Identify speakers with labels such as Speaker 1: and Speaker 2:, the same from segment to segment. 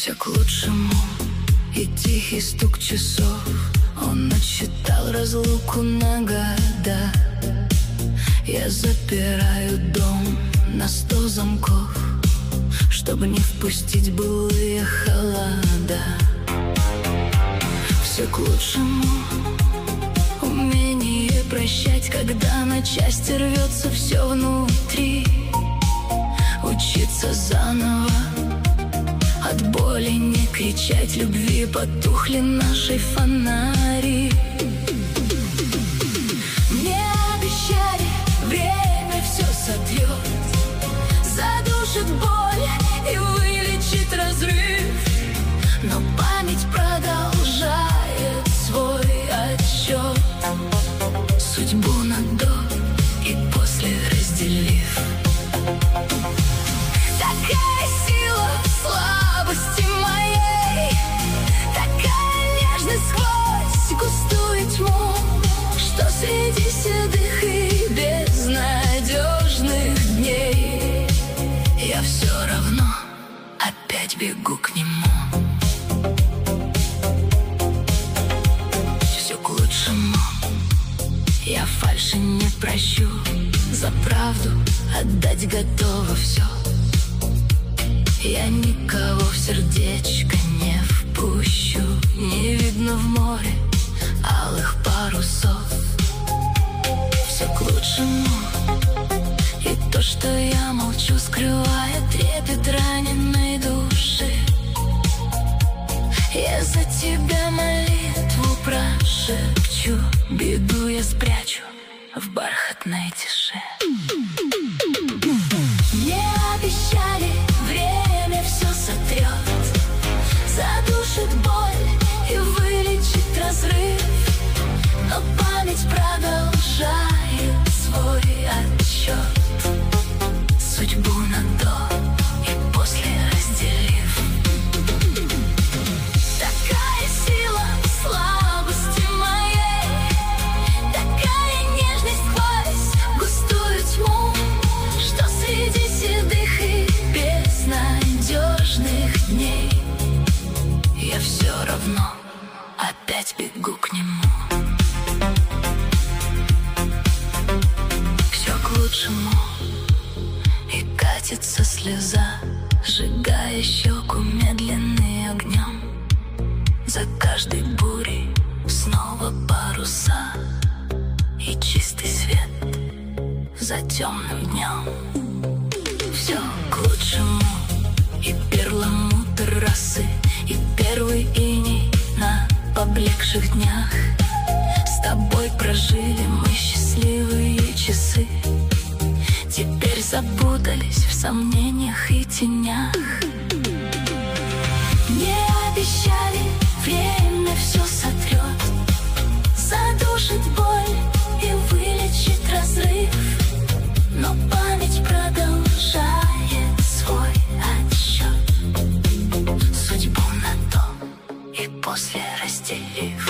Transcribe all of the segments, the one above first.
Speaker 1: Все к лучшему, и тихий стук часов. Он отсчитал разлуку на года. Я запираю дом на 100 замков, чтобы не впустить былые холода. Все к лучшему, умение прощать, когда на части рвется все внутри. Учиться заново, от боли не кричать, любви потухли наши фонари. Мне обещали, время все сотрет, задушит боль и вылечит разрыв. Но память продолжает свой отсчет, судьбу на до и после разделив. Такая сила в слабости моей, такая нежность сквозь густую тьму, что среди седых и безнадежных дней я все равно опять бегу к нему. Все к лучшему, я фальши не прощу, за правду отдать готова все. Я никого в сердечко не впущу, не видно в море алых парусов. Все к лучшему, и то, что я молчу, скрывая трепет раненой души. Я за тебя молитву прошепчу, беду я спрячу в бархатной тиши. Мне обещали, время все сотрет, задушит боль и вылечит разрыв. Но память продолжает свой отсчет, судьбу на до и после разделив. Такая сила в слабости моей, такая нежность сквозь густую тьму, что среди седых и безнадежных дней я все равно опять бегу к нему. Все к лучшему, и катится слеза, сжигая щеку медленным огнем. За каждой бурей снова паруса и чистый свет за темным днем. Все к лучшему, и перламутр росы, и первый иней на поблекших днях. С тобой прожили мы счастливые часы, теперь запутались в сомнениях и тенях. Мне обещали, время все сотрет, задушит боль и вылечит разрыв. Но память продолжает свой отсчет, судьбу на до и после разделив.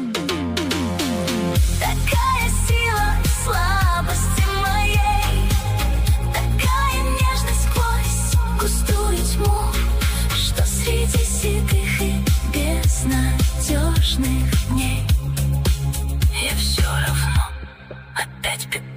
Speaker 1: Такая сила в слабости моей, такая нежность сквозь густую тьму, что среди седых и безнадежных дней я все равно опять бегу.